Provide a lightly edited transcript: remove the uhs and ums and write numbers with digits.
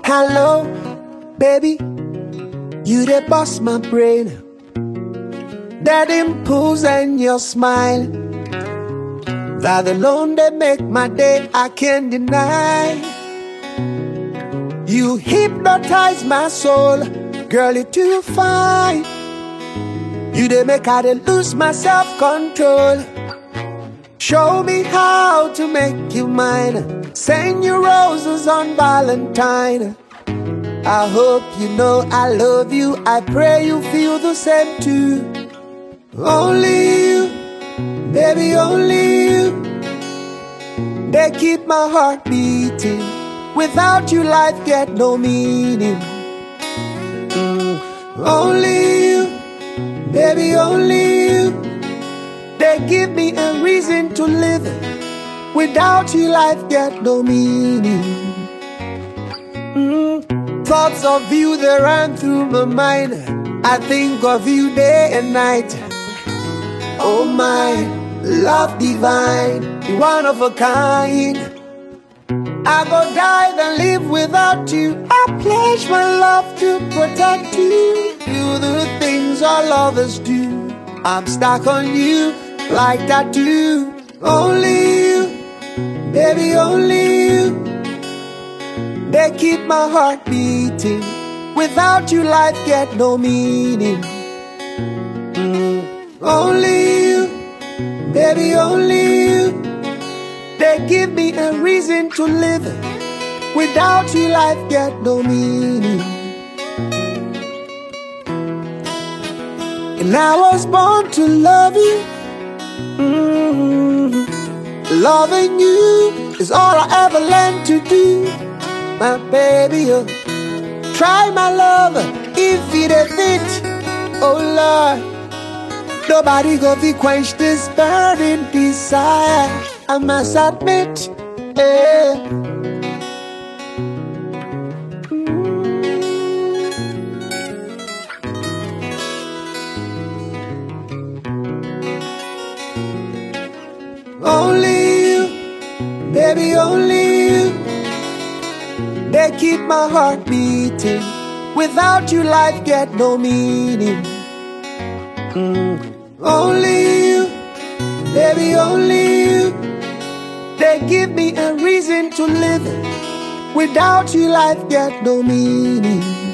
Hello, baby, you dey bust my brain. That impulse and your smile, that alone they make my day, I can't deny. You hypnotize my soul, girl, you're too fine. You dey make I dey lose my self-control. Show me how to make you mine. Send you roses on Valentine. I hope you know I love you. I pray you feel the same too. Only you, baby, only you. They keep my heart beating. Without you, life get no meaning. Only you, baby, only you. They give me a reason to live. Without you, life get no meaning. Thoughts of you, they run through my mind. I think of you day and night. Oh my, love divine, you're one of a kind. I go die than live without you. I pledge my love to protect you. Do the things all lovers do. I'm stuck on you like that too. Only you, baby, only you. They keep my heart beating. Without you, life get no meaning. Only you, baby, only you. They give me a reason to live. Without you, life get no meaning. And I was born to love you. Loving you is all I ever learned to do. My baby, oh. Try my love if it a fit. Oh Lord, nobody go fi quench this burning desire. I must admit, yeah. Only you, baby, only you. They keep my heart beating. Without you, life get no meaning. Only you, baby, only you. They give me a reason to live. Without you, life get no meaning.